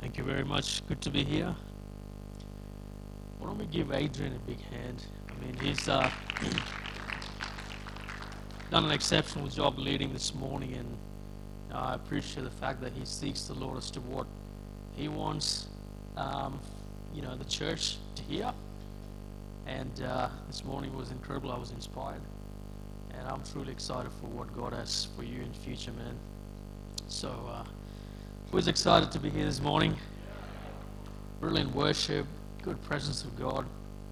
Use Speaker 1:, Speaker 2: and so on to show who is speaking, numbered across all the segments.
Speaker 1: Thank you very much. Good to be here. Why don't we give Adrian a big hand? I mean, he's done an exceptional job leading this morning, and I appreciate the fact that he seeks the Lord as to what he wants, the church to hear. And this morning was incredible. I was inspired, and I'm truly excited for what God has for you in the future, man. So, who's excited to be here this morning? Brilliant worship, good presence of God.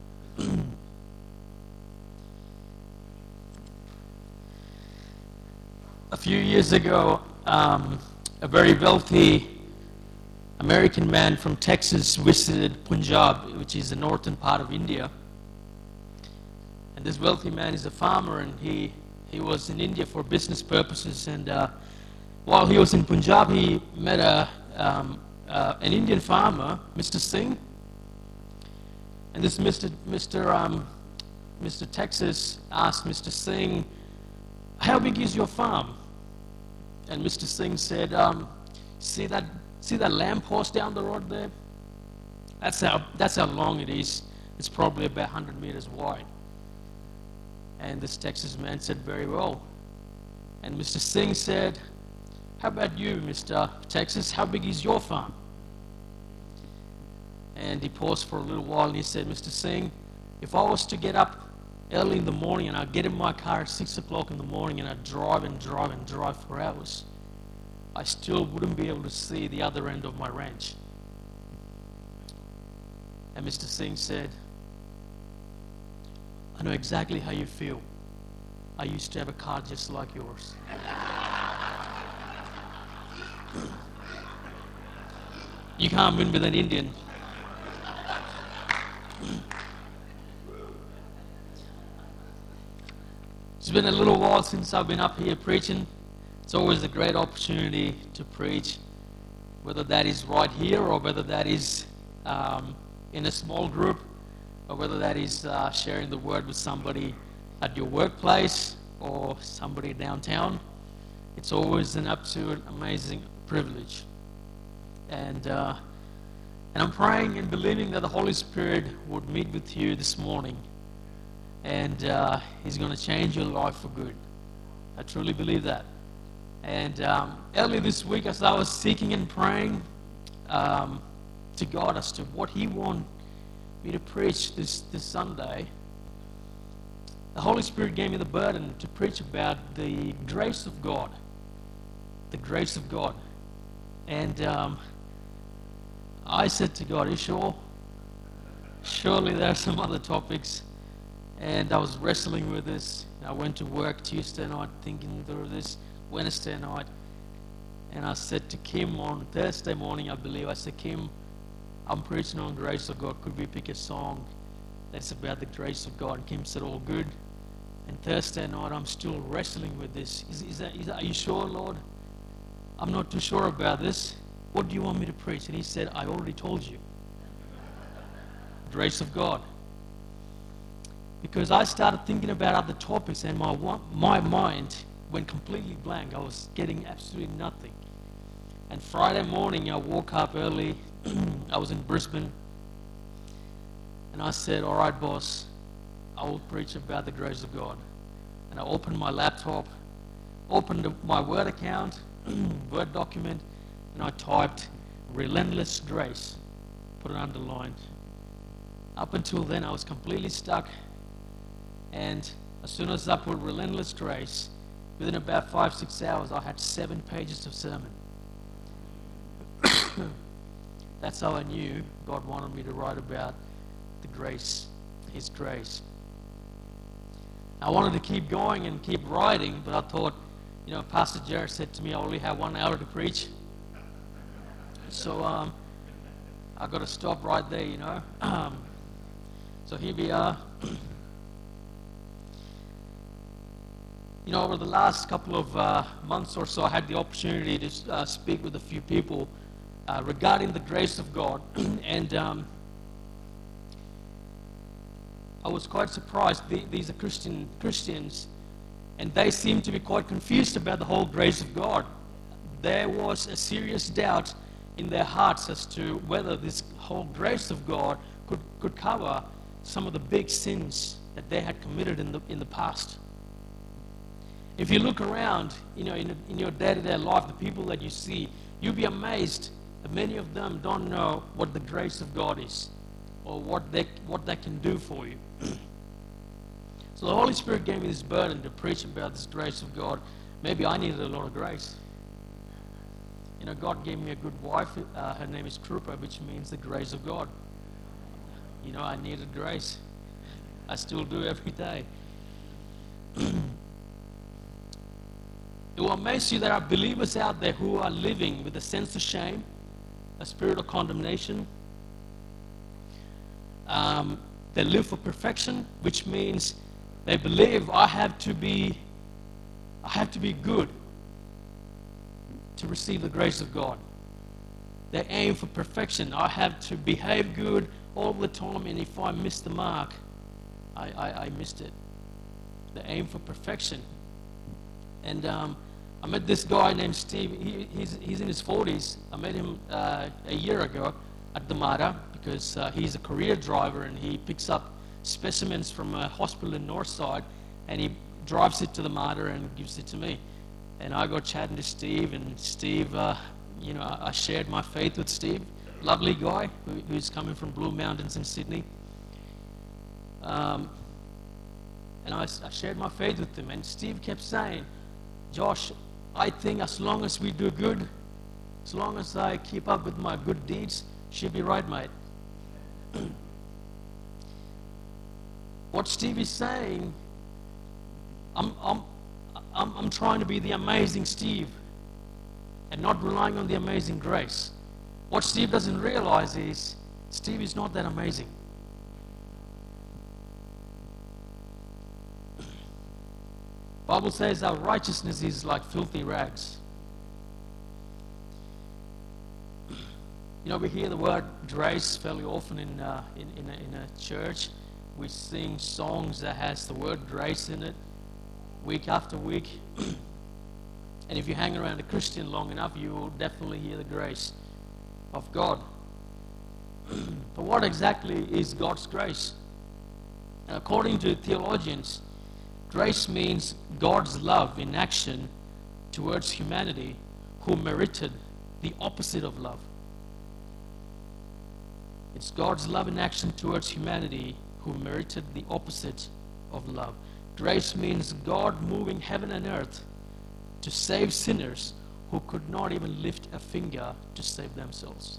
Speaker 1: A few years ago, a very wealthy American man from Texas visited Punjab, which is the northern part of India. And this wealthy man is a farmer, and he was in India for business purposes. And while he was in Punjab, he met an Indian farmer, Mr. Singh. And this Mr. Texas asked Mr. Singh, "How big is your farm?" And Mr. Singh said, see that lamp post down the road there? That's how long it is. It's probably about 100 meters wide. And this Texas man said, "Very well." And Mr. Singh said, "How about you, Mr. Texas? How big is your farm?" And he paused for a little while and he said, "Mr. Singh, if I was to get up early in the morning and I'd get in my car at 6 o'clock in the morning and I'd drive and drive and drive for hours, I still wouldn't be able to see the other end of my ranch." And Mr. Singh said, "I know exactly how you feel. I used to have a car just like yours." You can't win with an Indian. It's been a little while since I've been up here preaching. It's always a great opportunity to preach, whether that is right here or whether that is in a small group, or whether that is sharing the word with somebody at your workplace or somebody downtown. It's always an absolute amazing privilege. And I'm praying and believing that the Holy Spirit would meet with you this morning, and He's going to change your life for good. I truly believe that. And earlier this week, as I was seeking and praying to God as to what He wanted me to preach this Sunday, the Holy Spirit gave me the burden to preach about the grace of God. The grace of God. And I said to God, "Are you sure? Surely there are some other topics." And I was wrestling with this. I went to work Tuesday night thinking through this, Wednesday night. And I said to Kim on Thursday morning, I believe, I said, "Kim, I'm preaching on grace of God. Could we pick a song that's about the grace of God?" And Kim said, "All good." And Thursday night, I'm still wrestling with this. Are you sure, Lord? I'm not too sure about this. What do you want me to preach? And He said, "I already told you. Grace of God." Because I started thinking about other topics and my mind went completely blank. I was getting absolutely nothing. And Friday morning, I woke up early. I was in Brisbane. And I said, "All right, boss, I will preach about the grace of God." And I opened my laptop, opened my Word account, Word document, and I typed "relentless grace," put it underlined. Up until then, I was completely stuck. And as soon as I put "relentless grace," within about 5-6 hours, I had 7 pages of sermon. That's how I knew God wanted me to write about the grace, His grace. I wanted to keep going and keep writing, but I thought, Pastor Jared said to me, "I only have 1 hour to preach." So I got to stop right there, So here we are. Over the last couple of months or so, I had the opportunity to speak with a few people regarding the grace of God. And I was quite surprised. These are Christians, and they seem to be quite confused about the whole grace of God. There was a serious doubt in their hearts as to whether this whole grace of God could cover some of the big sins that they had committed in the past. If you look around, in your day-to-day life, the people that you see, you'll be amazed that many of them don't know what the grace of God is or what they can do for you. So the Holy Spirit gave me this burden to preach about this grace of God. Maybe I needed a lot of grace. God gave me a good wife. Her name is Krupa, which means the grace of God. I needed grace. I still do every day. It will amaze you there are believers out there who are living with a sense of shame, a spirit of condemnation. They live for perfection, which means they believe I have to be good to receive the grace of God. They aim for perfection. I have to behave good all the time, and if I miss the mark, I missed it. They aim for perfection. And I met this guy named Steve. He's in his 40s. I met him a year ago at the Mara because he's a career driver and he picks up specimens from a hospital in Northside and he drives it to the Mara and gives it to me. And I got chatting to Steve, and Steve, I shared my faith with Steve. Lovely guy who's coming from Blue Mountains in Sydney. And I shared my faith with him, and Steve kept saying, Josh, I think as long as we do good, as long as I keep up with my good deeds, she'll be right, mate. What Steve is saying, I'm trying to be the amazing Steve and not relying on the amazing grace. What Steve doesn't realize is Steve is not that amazing. Bible says our righteousness is like filthy rags. We hear the word grace fairly often in a church. We sing songs that has the word grace in it week after week. And if you hang around a Christian long enough, you will definitely hear the grace of God. But what exactly is God's grace? And according to theologians, grace means God's love in action towards humanity who merited the opposite of love. It's God's love in action towards humanity who merited the opposite of love. Grace means God moving heaven and earth to save sinners who could not even lift a finger to save themselves.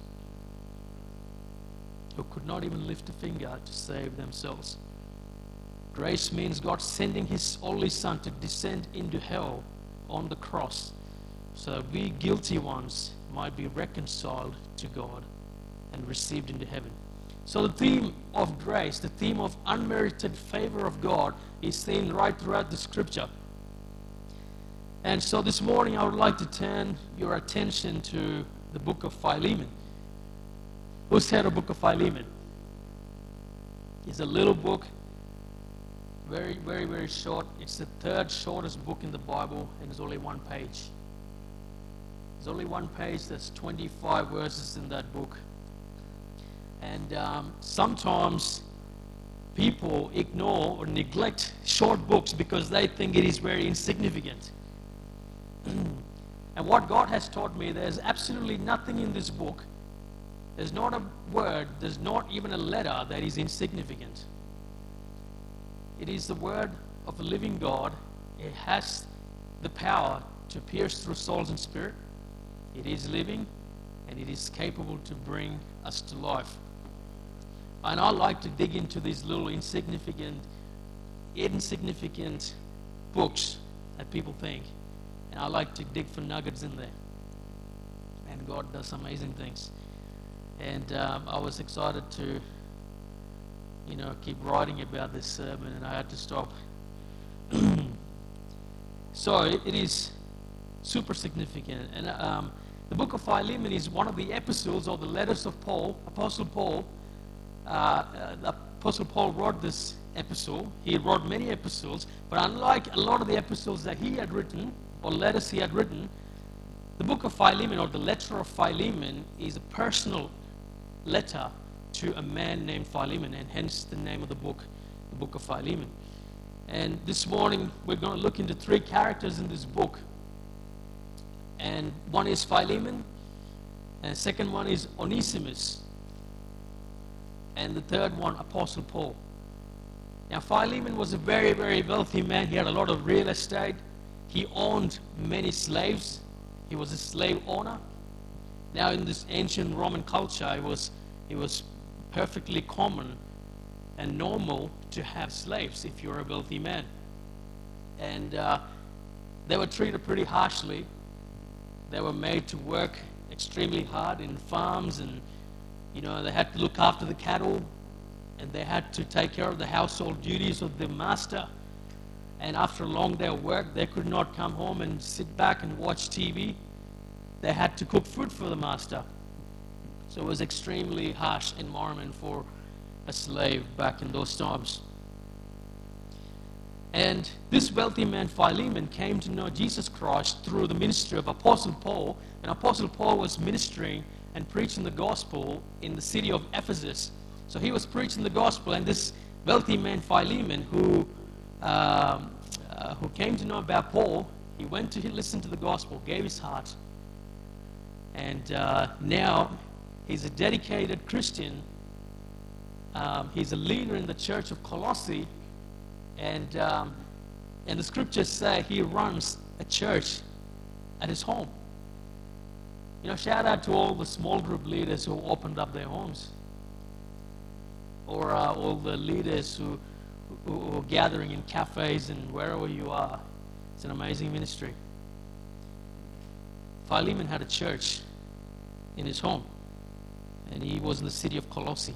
Speaker 1: Who could not even lift a finger to save themselves. Grace means God sending His only Son to descend into hell on the cross so that we guilty ones might be reconciled to God and received into heaven. So the theme of grace, the theme of unmerited favor of God is seen right throughout the scripture. And so this morning I would like to turn your attention to the book of Philemon. Who's heard of the book of Philemon? It's a little book, very, very, very short. It's the third shortest book in the Bible, and it's only one page. There's only one page, there's 25 verses in that book. And sometimes people ignore or neglect short books because they think it is very insignificant. And what God has taught me, there's absolutely nothing in this book. There's not a word, there's not even a letter that is insignificant. It is the word of the living God. It has the power to pierce through souls and spirit. It is living, and it is capable to bring us to life. And I like to dig into these little insignificant books that people think. And I like to dig for nuggets in there. And God does amazing things. And I was excited to, keep writing about this sermon, and I had to stop. So it is super significant. And the book of Philemon is one of the epistles or the letters of Paul, Apostle Paul. The Apostle Paul wrote this epistle. He wrote many epistles, but unlike a lot of the epistles that he had written, or letters he had written, The book of Philemon, or the letter of Philemon, is a personal letter to a man named Philemon, and hence the name of the book of Philemon. And this morning we're going to look into three characters in this book. And one is Philemon, and the second one is Onesimus, and the third one, Apostle Paul. Now, Philemon was a very, very wealthy man. He had a lot of real estate. He owned many slaves. He was a slave owner. Now, in this ancient Roman culture, it was perfectly common and normal to have slaves if you're a wealthy man. And they were treated pretty harshly. They were made to work extremely hard in farms, and they had to look after the cattle, and they had to take care of the household duties of the master. And after a long day of work, they could not come home and sit back and watch TV. They had to cook food for the master. So it was extremely harsh environment for a slave back in those times. And this wealthy man Philemon came to know Jesus Christ through the ministry of Apostle Paul. And Apostle Paul was ministering and preaching the gospel in the city of Ephesus. So he was preaching the gospel, and this wealthy man Philemon, who came to know about Paul, he went to listen to the gospel, gave his heart, and now he's a dedicated Christian. He's a leader in the church of Colossae, and the scriptures say he runs a church at his home. Shout out to all the small group leaders who opened up their homes, or all the leaders who are gathering in cafes and wherever you are. It's an amazing ministry. Philemon had a church in his home, and he was in the city of Colossae.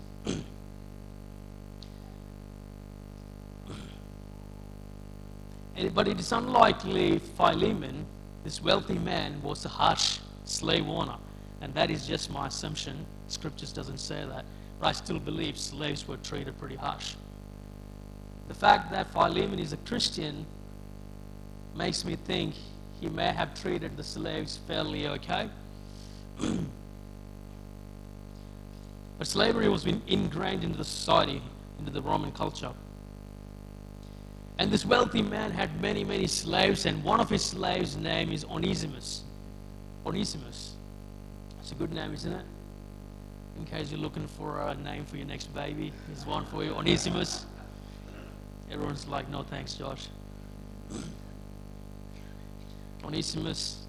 Speaker 1: But it is unlikely Philemon, this wealthy man, was a harsh slave owner. And that is just my assumption. Scriptures doesn't say that. But I still believe slaves were treated pretty harsh. The fact that Philemon is a Christian makes me think he may have treated the slaves fairly okay. But slavery was ingrained into the society, into the Roman culture. And this wealthy man had many, many slaves, and one of his slaves' name is Onesimus. Onesimus. It's a good name, isn't it? In case you're looking for a name for your next baby, here's one for you, Onesimus. Everyone's like, no thanks, Josh. Onesimus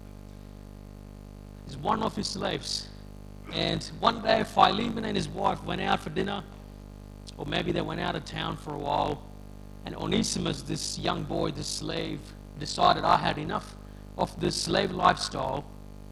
Speaker 1: is one of his slaves. And one day Philemon and his wife went out for dinner, or maybe they went out of town for a while. And Onesimus, this young boy, this slave, decided, I had enough of this slave lifestyle.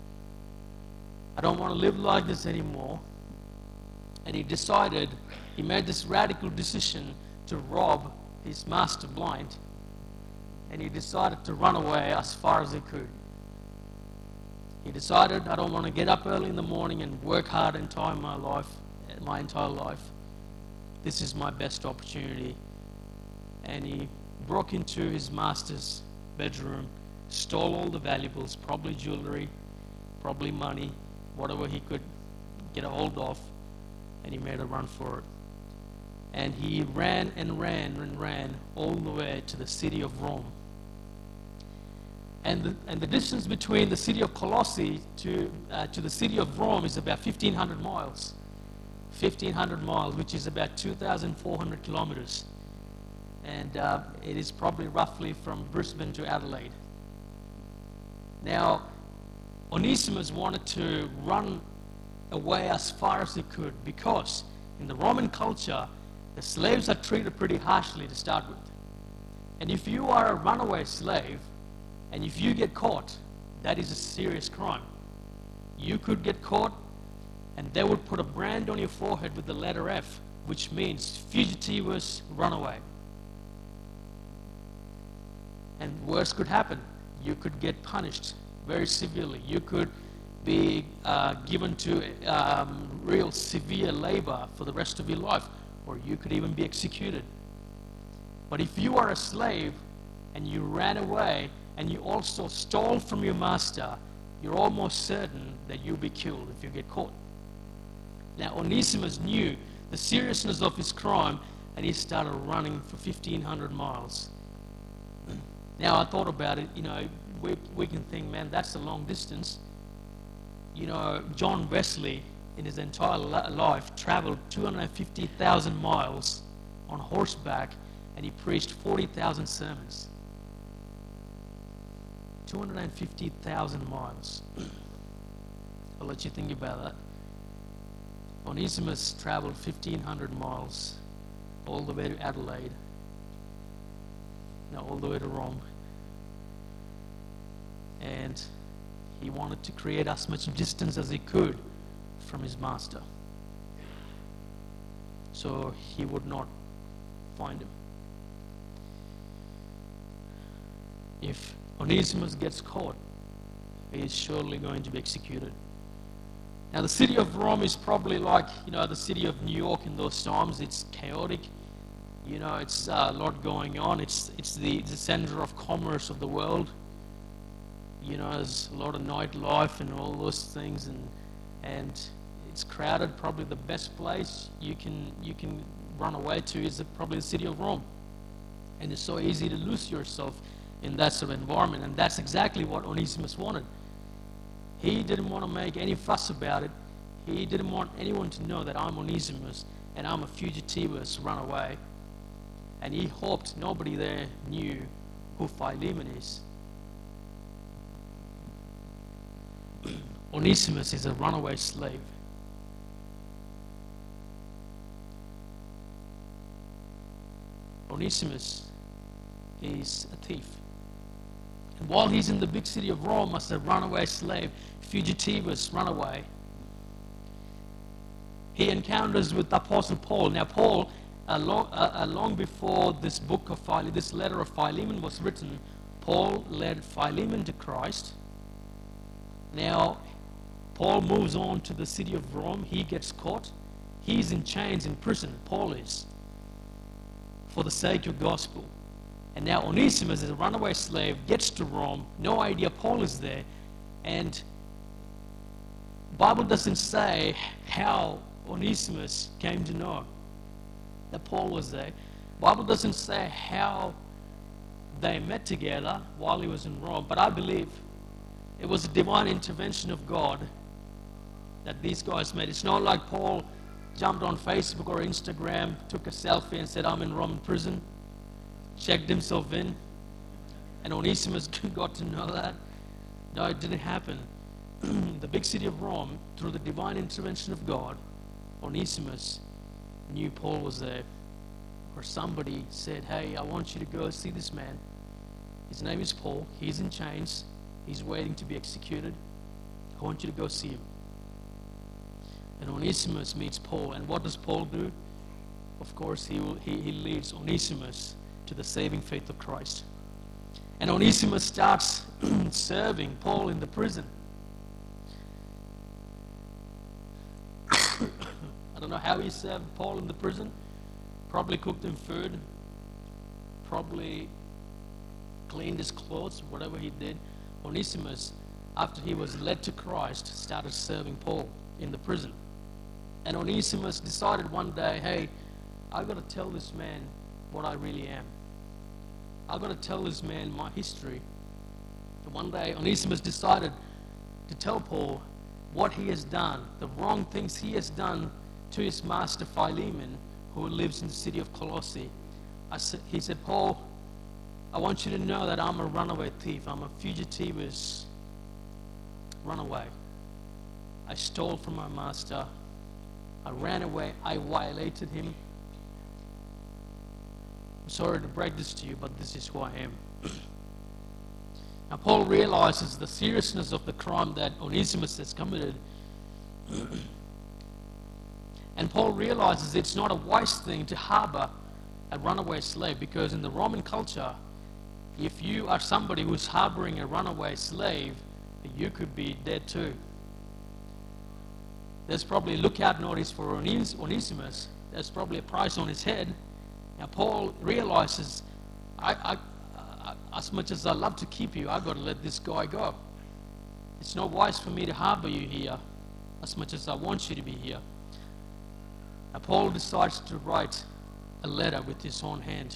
Speaker 1: I don't want to live like this anymore. And he made this radical decision to rob his master blind. And he decided to run away as far as he could. He decided, I don't want to get up early in the morning and work hard my entire life. This is my best opportunity. And he broke into his master's bedroom, stole all the valuables, probably jewelry, probably money, whatever he could get a hold of, and he made a run for it. And he ran and ran and ran all the way to the city of Rome. And the distance between the city of Colossae to the city of Rome is about 1,500 miles. 1,500 miles, which is about 2,400 kilometers. And it is probably roughly from Brisbane to Adelaide. Now, Onesimus wanted to run away as far as he could, because in the Roman culture, the slaves are treated pretty harshly to start with. And if you are a runaway slave, and if you get caught, that is a serious crime. You could get caught, and they would put a brand on your forehead with the letter F, which means fugitivus runaway. And worse could happen. You could get punished very severely. You could be given to real severe labor for the rest of your life, or you could even be executed. But if you are a slave and you ran away and you also stole from your master, you're almost certain that you'll be killed if you get caught. Now, Onesimus knew the seriousness of his crime, and he started running for 1,500 miles. Now, I thought about it, we can think, man, that's a long distance. John Wesley, in his entire life, traveled 250,000 miles on horseback, and he preached 40,000 sermons. 250,000 miles. I'll let you think about that. Onesimus traveled 1,500 miles all the way to Adelaide. All the way to Rome. And he wanted to create as much distance as he could from his master, so he would not find him. If Onesimus gets caught, he is surely going to be executed. Now, the city of Rome is probably like, the city of New York in those times. It's chaotic. It's a lot going on. It's the center of commerce of the world. There's a lot of nightlife and all those things, and it's crowded. Probably the best place you can run away to is probably the city of Rome. And it's so easy to lose yourself in that sort of environment, and that's exactly what Onesimus wanted. He didn't want to make any fuss about it. He didn't want anyone to know that I'm Onesimus and I'm a fugitivus run away. And he hoped nobody there knew who Philemon is. Onesimus is a runaway slave. Onesimus is a thief. And while he's in the big city of Rome as a runaway slave, fugitivus, runaway, he encounters with the Apostle Paul. Now, Paul, long before this book of this letter of Philemon was written, Paul led Philemon to Christ. Now, Paul moves on to the city of Rome. He gets caught. He's in chains in prison. Paul is, for the sake of gospel. And now Onesimus, as a runaway slave, gets to Rome. No idea Paul is there. And the Bible doesn't say how Onesimus came to know that Paul was there. The Bible doesn't say how they met together while he was in Rome. But I believe it was a divine intervention of God that these guys met. It's not like Paul jumped on Facebook or Instagram, took a selfie and said, I'm in Roman prison, checked himself in, and Onesimus got to know that. No, it didn't happen. The big city of Rome, through the divine intervention of God, Onesimus knew Paul was there. Or somebody said, hey, I want you to go see this man. His name is Paul. He's in chains. He's waiting to be executed. I want you to go see him. And Onesimus meets Paul. And what does Paul do? Of course, he leads Onesimus to the saving faith of Christ. And Onesimus starts serving Paul in the prison. I don't know how he served Paul in the prison. Probably cooked him food. Probably cleaned his clothes, whatever he did. Onesimus, after he was led to Christ, started serving Paul in the prison. And Onesimus decided one day, hey, I've got to tell this man what I really am. I've got to tell this man my history. And one day, Onesimus decided to tell Paul what he has done, the wrong things he has done to his master Philemon, who lives in the city of Colossae. He said, Paul, I want you to know that I'm a runaway thief. I'm a fugitivus runaway. I stole from my master. I ran away. I violated him. I'm sorry to break this to you, but this is who I am. Now, Paul realizes the seriousness of the crime that Onesimus has committed. And Paul realizes it's not a wise thing to harbor a runaway slave, because in the Roman culture, if you are somebody who's harboring a runaway slave, you could be dead too. There's probably a lookout notice for Onesimus. There's probably a price on his head. Now Paul realizes, as much as I love to keep you, I've got to let this guy go. It's not wise for me to harbor you here as much as I want you to be here. Now Paul decides to write a letter with his own hand.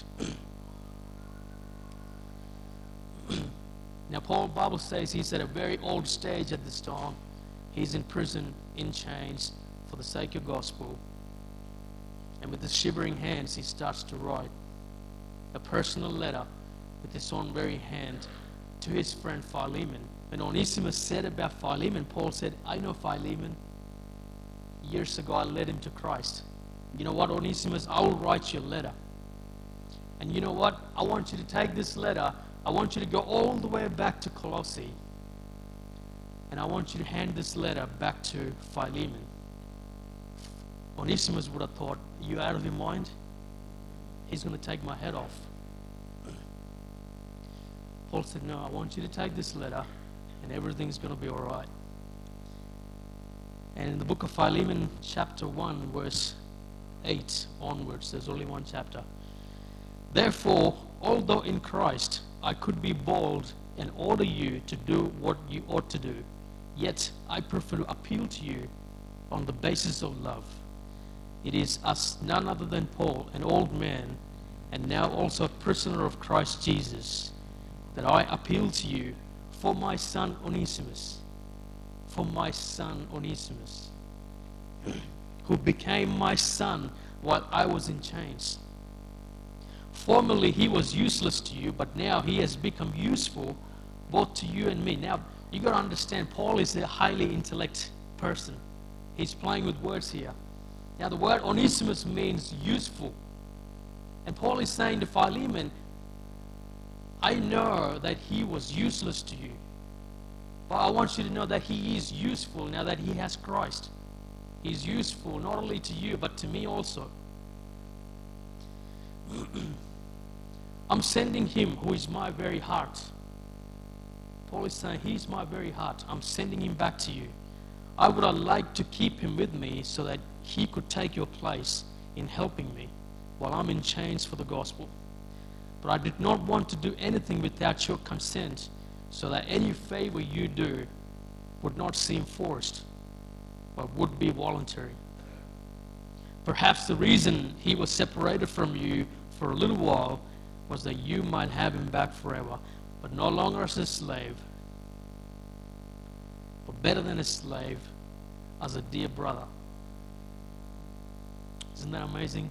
Speaker 1: Now Paul, Bible says he's at a very old stage at this time. He's in prison, in chains, for the sake of gospel. And with his shivering hands, he starts to write a personal letter with his own very hand to his friend Philemon. When Onesimus said about Philemon, Paul said, I know Philemon. Years ago, I led him to Christ. You know what, Onesimus? I will write you a letter. And you know what? I want you to take this letter. I want you to go all the way back to Colossae. And I want you to hand this letter back to Philemon. Onesimus would have thought, are you out of your mind? He's going to take my head off. Paul said, no, I want you to take this letter and everything's going to be all right. And in the book of Philemon, chapter 1, verse 8 onwards, there's only one chapter. Therefore, although in Christ I could be bold and order you to do what you ought to do, yet I prefer to appeal to you on the basis of love. It is as none other than Paul, an old man, and now also a prisoner of Christ Jesus, that I appeal to you for my son Onesimus, who became my son while I was in chains. Formerly he was useless to you, but now he has become useful both to you and me. Now, you got to understand, Paul is a highly intellect person. He's playing with words here. Now, the word Onesimus means useful. And Paul is saying to Philemon, I know that he was useless to you, but I want you to know that he is useful now that he has Christ. He's useful not only to you, but to me also. I'm sending him who is my very heart. Paul is saying, he's my very heart. I'm sending him back to you. I would have liked to keep him with me so that he could take your place in helping me while I'm in chains for the gospel. But I did not want to do anything without your consent, so that any favor you do would not seem forced, but would be voluntary. Perhaps the reason he was separated from you for a little while was that you might have him back forever, but no longer as a slave, but better than a slave, as a dear brother. Isn't that amazing?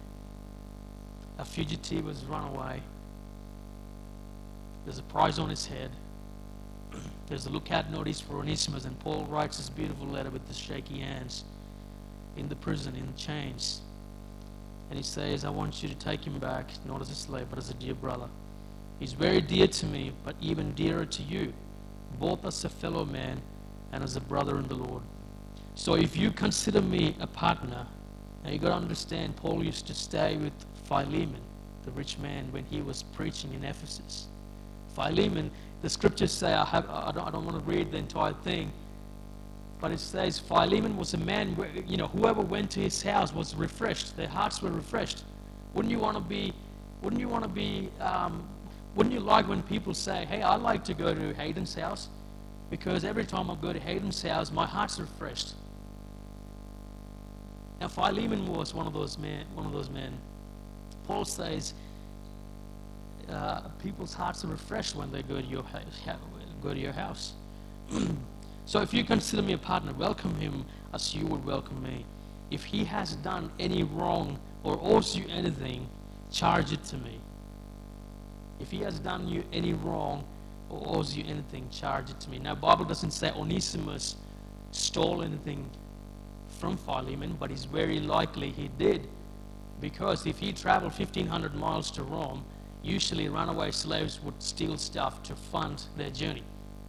Speaker 1: A fugitive has run away. There's a price on his head. There's a lookout notice for Onesimus, and Paul writes this beautiful letter with his shaky hands in the prison, in chains. And he says, I want you to take him back, not as a slave, but as a dear brother. He's very dear to me, but even dearer to you, both as a fellow man and as a brother in the Lord. So if you consider me a partner, now you got to understand, Paul used to stay with Philemon, the rich man, when he was preaching in Ephesus. Philemon, the scriptures say, I don't want to read the entire thing, but it says Philemon was a man where, whoever went to his house was refreshed. Their hearts were refreshed. Wouldn't you like when people say, hey, I like to go to Hayden's house because every time I go to Hayden's house, my heart's refreshed. Now, Philemon was one of those men. Paul says people's hearts are refreshed when they go to your house. So if you consider me a partner, welcome him as you would welcome me. If he has done any wrong or owes you anything, charge it to me. If he has done you any wrong or owes you anything, charge it to me. Now, the Bible doesn't say Onesimus stole anything from Philemon, but it's very likely he did, because if he traveled 1,500 miles to Rome, usually runaway slaves would steal stuff to fund their journey.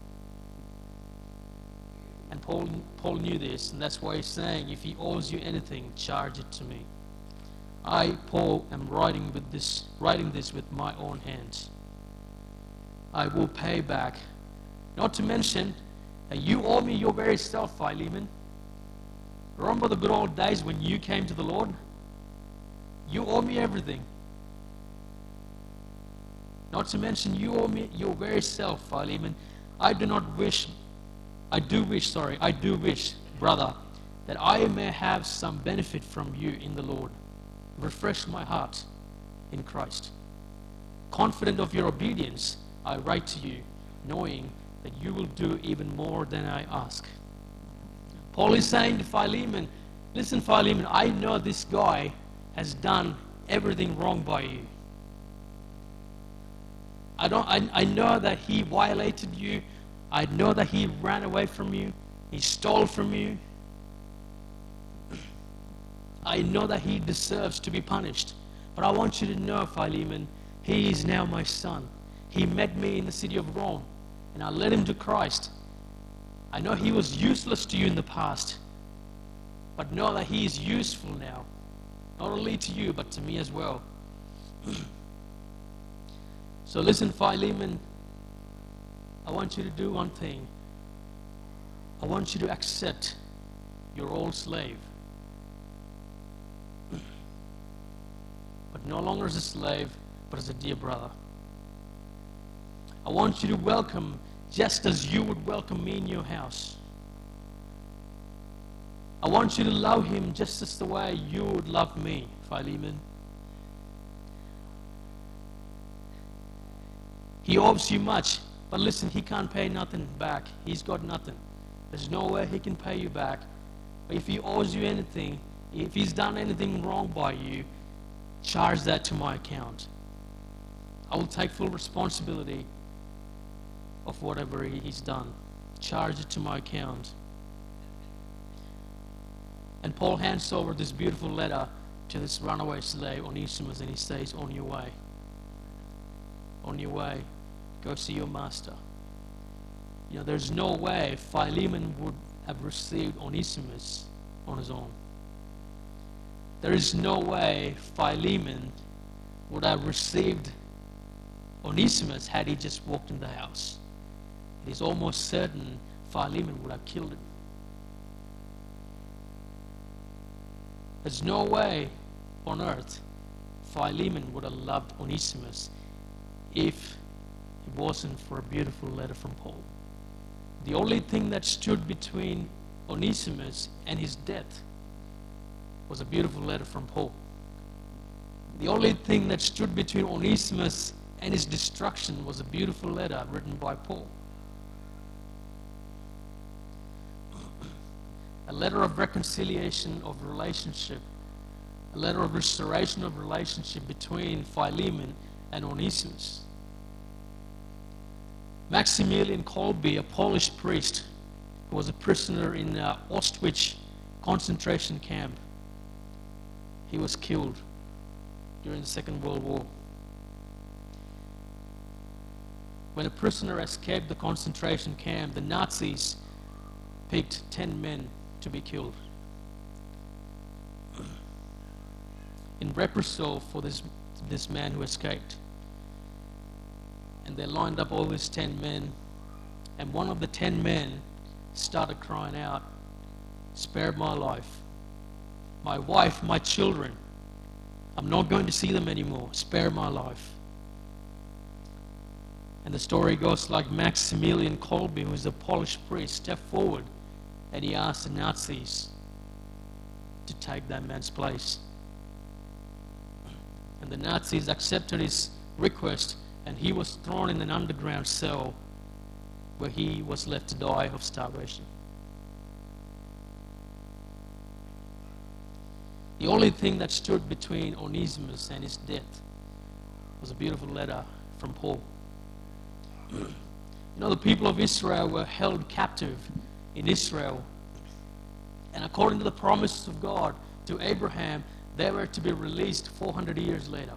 Speaker 1: And Paul knew this, and that's why he's saying, if he owes you anything, charge it to me. I, Paul, am writing this with my own hands. I will pay back. Not to mention, you owe me your very self, Philemon. Remember the good old days when you came to the Lord? You owe me everything. Not to mention, you owe me your very self, Philemon. I do not wish I do wish, brother, that I may have some benefit from you in the Lord. Refresh my heart in Christ. Confident of your obedience, I write to you, knowing that you will do even more than I ask. Paul is saying to Philemon, listen, Philemon, I know this guy has done everything wrong by you. I know that he violated you. I know that he ran away from you. He stole from you. I know that he deserves to be punished. But I want you to know, Philemon, he is now my son. He met me in the city of Rome, and I led him to Christ. I know he was useless to you in the past, but know that he is useful now, not only to you, but to me as well. So listen, Philemon, I want you to do one thing. I want you to accept your old slave, but no longer as a slave, but as a dear brother. I want you to welcome just as you would welcome me in your house. I want you to love him just as the way you would love me, Philemon. He owes you much, but listen, he can't pay nothing back. He's got nothing. There's no way he can pay you back. But if he owes you anything, if he's done anything wrong by you, charge that to my account. I will take full responsibility of whatever he's done. Charge it to my account. And Paul hands over this beautiful letter to this runaway slave, Onesimus, and he says, on your way. On your way, go see your master. You know, there's no way Philemon would have received Onesimus on his own. There is no way Philemon would have received Onesimus had he just walked in the house. It is almost certain Philemon would have killed him. There's no way on earth Philemon would have loved Onesimus if it wasn't for a beautiful letter from Paul. The only thing that stood between Onesimus and his death was a beautiful letter from Paul. The only thing that stood between Onesimus and his destruction was a beautiful letter written by Paul. A letter of reconciliation of relationship, a letter of restoration of relationship between Philemon and Onesimus. Maximilian Kolbe, a Polish priest who was a prisoner in Auschwitz concentration camp, he was killed during the Second World War. When a prisoner escaped the concentration camp, the Nazis picked 10 men to be killed in reprisal for this man who escaped. And they lined up all these 10 men, and one of the 10 men started crying out, "Spare my life, my wife, my children. I'm not going to see them anymore. Spare my life." And the story goes like Maximilian Kolbe, who is a Polish priest, stepped forward and he asked the Nazis to take that man's place. And the Nazis accepted his request, and he was thrown in an underground cell where he was left to die of starvation. The only thing that stood between Onesimus and his death was a beautiful letter from Paul. You know, the people of Israel were held captive in Israel, and according to the promises of God to Abraham, they were to be released 400 years later.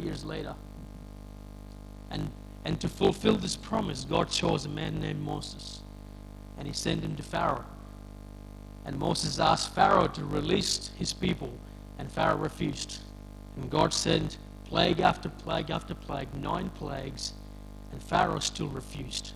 Speaker 1: And to fulfill this promise, God chose a man named Moses, and he sent him to Pharaoh. And Moses asked Pharaoh to release his people, and Pharaoh refused. And God sent plague after plague after plague, 9 plagues, and Pharaoh still refused.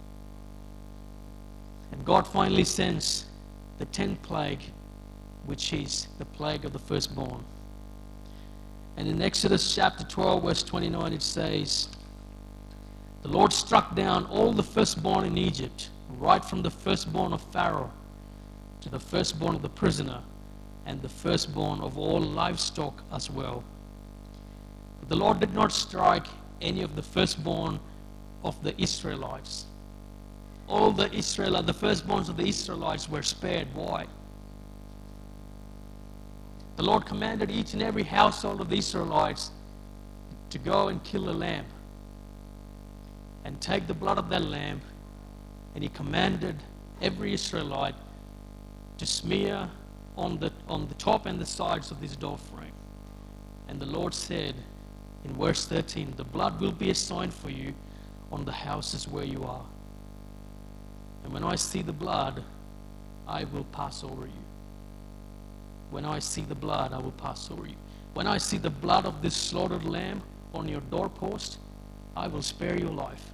Speaker 1: And God finally sends the 10th plague, which is the plague of the firstborn. And in Exodus chapter 12, verse 29, it says, "The Lord struck down all the firstborn in Egypt, right from the firstborn of Pharaoh to the firstborn of the prisoner and the firstborn of all livestock as well. But the Lord did not strike any of the firstborn of the Israelites. All the firstborns of the Israelites were spared. Why? The Lord commanded each and every household of the Israelites to go and kill a lamb and take the blood of that lamb, and He commanded every Israelite to smear on the top and the sides of this door frame. And the Lord said in verse 13, the blood will be a sign for you on the houses where you are. And when I see the blood, I will pass over you. When I see the blood, I will pass over you. When I see the blood of this slaughtered lamb on your doorpost, I will spare your life.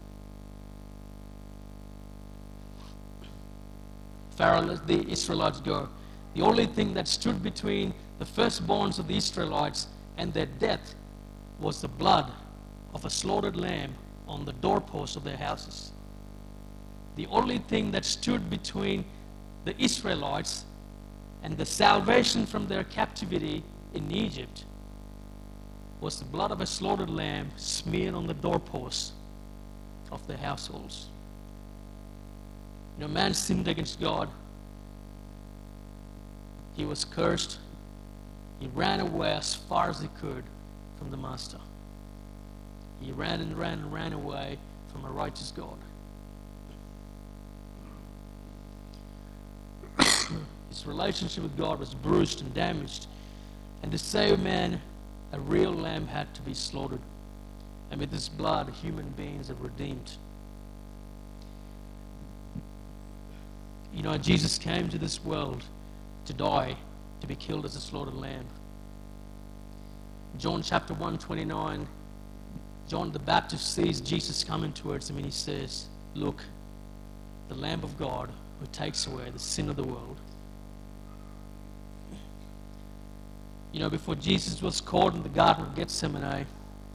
Speaker 1: Pharaoh let the Israelites go. The only thing that stood between the firstborns of the Israelites and their death was the blood of a slaughtered lamb on the doorpost of their houses. The only thing that stood between the Israelites and the salvation from their captivity in Egypt was the blood of a slaughtered lamb smeared on the doorposts of their households. You know, man sinned against God. He was cursed. He ran away as far as he could from the Master. He ran and ran and ran away from a righteous God. His relationship with God was bruised and damaged. And to save man, a real lamb had to be slaughtered. And with this blood, human beings are redeemed. You know, Jesus came to this world to die, to be killed as a slaughtered lamb. John chapter 1:29, John the Baptist sees Jesus coming towards him and he says, look, the Lamb of God who takes away the sin of the world. You know, before Jesus was caught in the Garden of Gethsemane,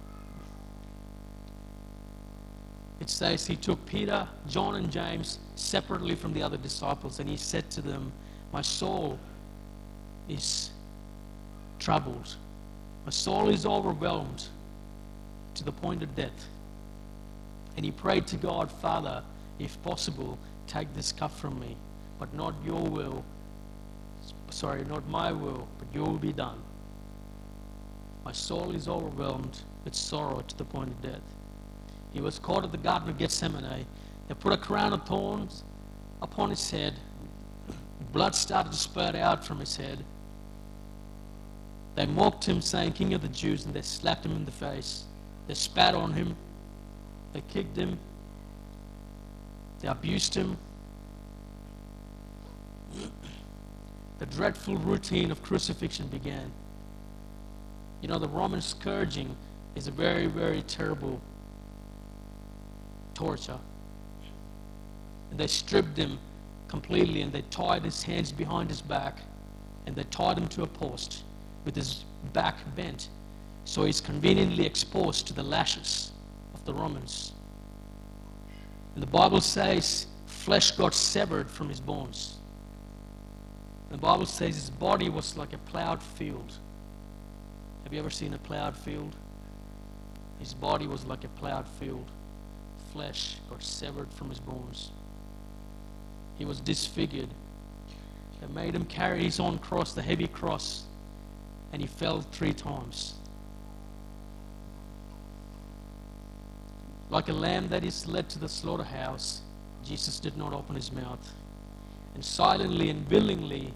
Speaker 1: it says he took Peter, John, and James separately from the other disciples, and he said to them, my soul is troubled. My soul is overwhelmed to the point of death. And he prayed to God, Father, if possible, take this cup from me, but not your will. Sorry, not my will, but your will be done. My soul is overwhelmed with sorrow to the point of death. He was caught at the Garden of Gethsemane. They put a crown of thorns upon his head. Blood started to spurt out from his head. They mocked him, saying, King of the Jews, and they slapped him in the face. They spat on him. They kicked him. They abused him. The dreadful routine of crucifixion began. You know, the Roman scourging is a very, very terrible torture. And they stripped him completely, and they tied his hands behind his back, and they tied him to a post with his back bent, so he's conveniently exposed to the lashes of the Romans. And the Bible says flesh got severed from his bones. And the Bible says his body was like a plowed field. Have you ever seen a plowed field? His body was like a plowed field. Flesh got severed from his bones. He was disfigured. They made him carry his own cross, the heavy cross, and he fell 3 times. Like a lamb that is led to the slaughterhouse, Jesus did not open his mouth. And silently and willingly,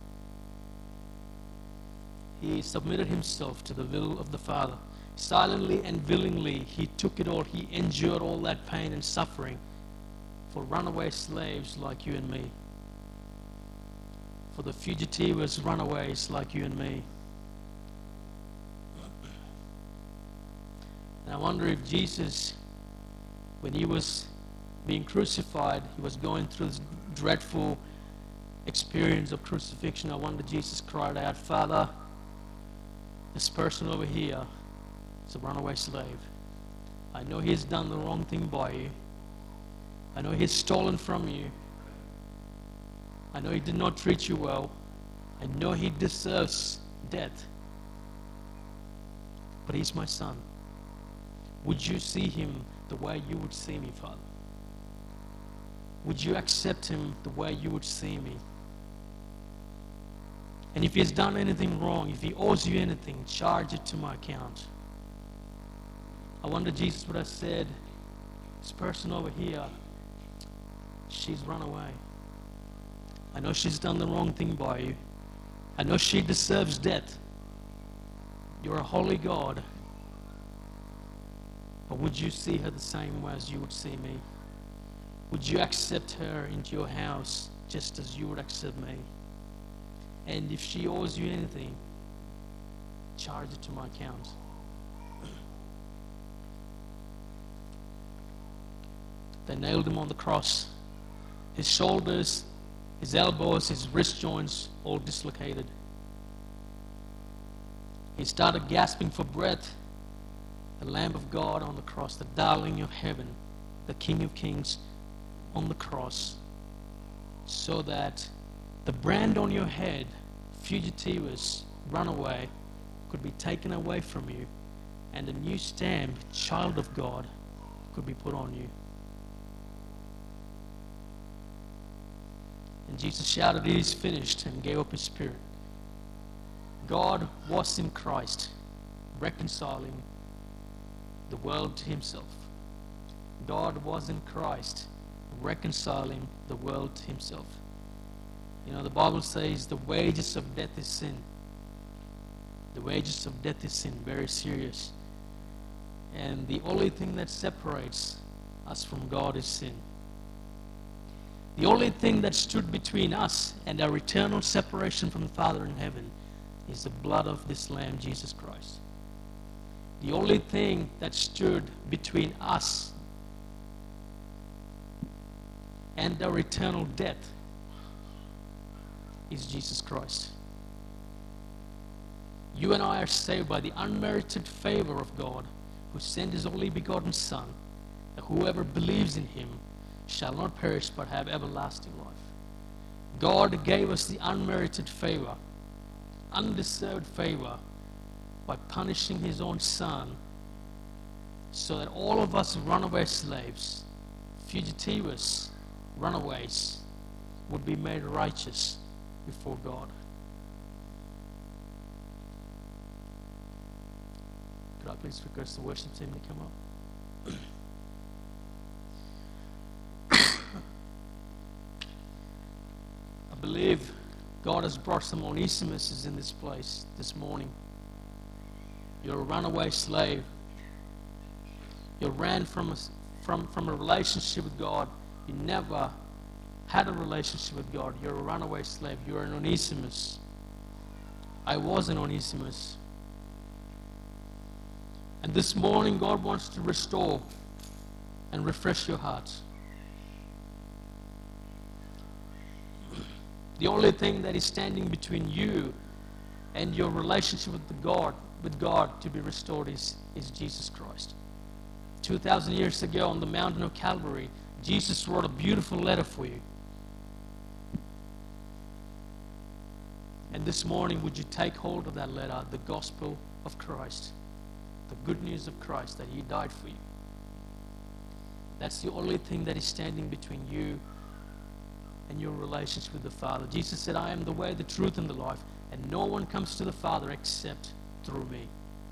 Speaker 1: he submitted himself to the will of the Father. Silently and willingly, he took it all. He endured all that pain and suffering for runaway slaves like you and me. For the fugitives, runaways like you and me. And I wonder if Jesus, when he was being crucified, he was going through this dreadful experience of crucifixion. I wonder Jesus cried out, Father, this person over here is a runaway slave. I know he has done the wrong thing by you, I know he's stolen from you. I know he did not treat you well. I know he deserves death. But he's my son. Would you see him the way you would see me, Father? Would you accept him the way you would see me? And if he has done anything wrong, if he owes you anything, charge it to my account. I wonder, Jesus, would have said, this person over here, she's run away. I know she's done the wrong thing by you. I know she deserves death. You're a holy God. But would you see her the same way as you would see me? Would you accept her into your house just as you would accept me? And if she owes you anything, charge it to my account. They nailed him on the cross. His shoulders, his elbows, his wrist joints all dislocated. He started gasping for breath. The Lamb of God on the cross, the darling of heaven, the King of Kings on the cross, so that the brand on your head, fugitivus, runaway, could be taken away from you, and a new stamp, child of God, could be put on you. And Jesus shouted, "It is finished," and gave up his spirit. God was in Christ, reconciling the world to himself. God was in Christ, reconciling the world to himself. You know, the Bible says the wages of death is sin. The wages of death is sin, very serious. And the only thing that separates us from God is sin. The only thing that stood between us and our eternal separation from the Father in heaven is the blood of this Lamb, Jesus Christ. The only thing that stood between us and our eternal death is Jesus Christ. You and I are saved by the unmerited favor of God, who sent his only begotten Son, that whoever believes in him shall not perish but have everlasting life. God gave us the unmerited favor, undeserved favor, by punishing his own Son, so that all of us runaway slaves, fugitivus, runaways, would be made righteous before God. Could I please request the worship team to come up? I believe God has brought some Onesimuses in this place this morning. You're a runaway slave. You ran from a relationship with God. You never had a relationship with God. You're a runaway slave. You're an Onesimus. I was an Onesimus. And this morning, God wants to restore and refresh your heart. The only thing that is standing between you and your relationship with God to be restored is Jesus Christ. 2,000 years ago on the mountain of Calvary, Jesus wrote a beautiful letter for you. And this morning, would you take hold of that letter, the gospel of Christ, the good news of Christ, that he died for you? That's the only thing that is standing between you and your relationship with the Father. Jesus said, "I am the way, the truth, and the life, and no one comes to the Father except through me."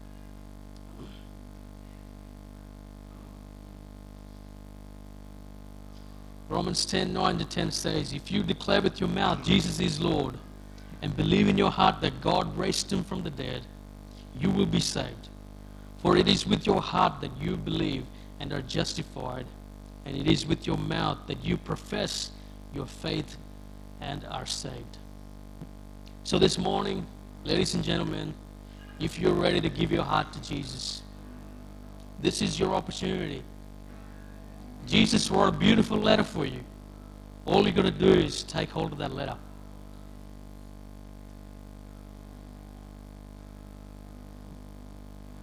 Speaker 1: Romans 10:9-10 says, "If you declare with your mouth Jesus is Lord, and believe in your heart that God raised him from the dead, you will be saved. For it is with your heart that you believe and are justified, and it is with your mouth that you profess your faith and are saved." So this morning, ladies and gentlemen, if you're ready to give your heart to Jesus, this is your opportunity. Jesus wrote a beautiful letter for you. All you got to do is take hold of that letter.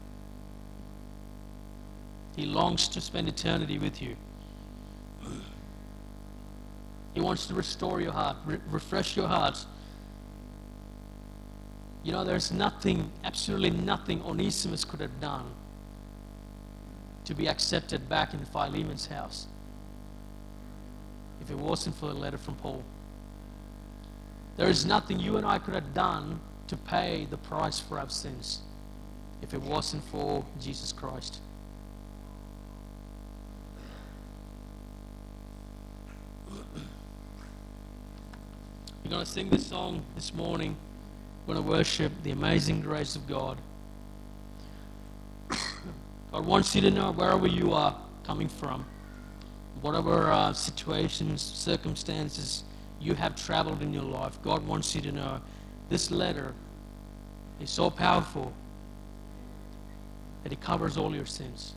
Speaker 1: He longs to spend eternity with you. He wants to restore your heart, refresh your heart. You know, there's nothing, absolutely nothing Onesimus could have done to be accepted back in Philemon's house if it wasn't for the letter from Paul. There is nothing you and I could have done to pay the price for our sins if it wasn't for Jesus Christ. We're going to sing this song this morning. We're going to worship the amazing grace of God. God wants you to know wherever you are coming from, whatever situations, circumstances you have traveled in your life, God wants you to know this letter is so powerful that it covers all your sins.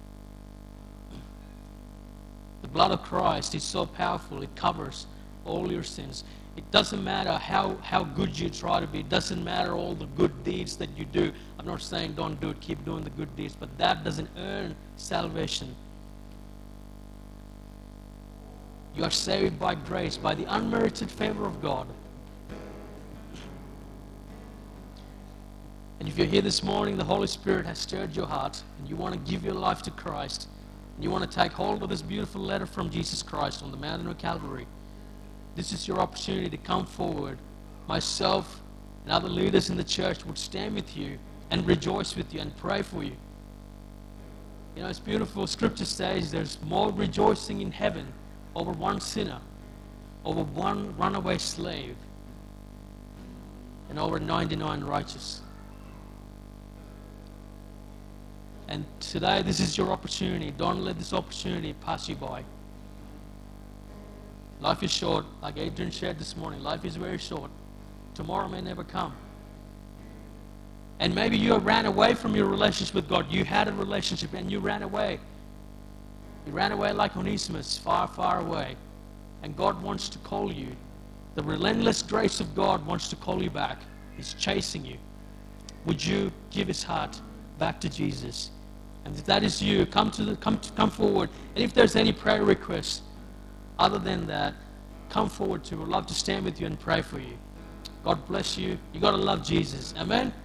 Speaker 1: The blood of Christ is so powerful, it covers all your sins. It doesn't matter how good you try to be. It doesn't matter all the good deeds that you do. I'm not saying don't do it, keep doing the good deeds, but that doesn't earn salvation. You are saved by grace, by the unmerited favor of God. And if you're here this morning, the Holy Spirit has stirred your heart, and you want to give your life to Christ, and you want to take hold of this beautiful letter from Jesus Christ on the mountain of Calvary, this is your opportunity to come forward. Myself and other leaders in the church would stand with you and rejoice with you and pray for you. You know, it's beautiful. Scripture says there's more rejoicing in heaven over one sinner, over one runaway slave, and over 99 righteous. And today, this is your opportunity. Don't let this opportunity pass you by. Life is short, like Adrian shared this morning. Life is very short. Tomorrow may never come. And maybe you ran away from your relationship with God. You had a relationship and you ran away. You ran away like Onesimus, far, far away. And God wants to call you. The relentless grace of God wants to call you back. He's chasing you. Would you give his heart back to Jesus? And if that is you, come forward. And if there's any prayer requests other than that, come forward too. We'd love to stand with you and pray for you. God bless you. You got to love Jesus. Amen.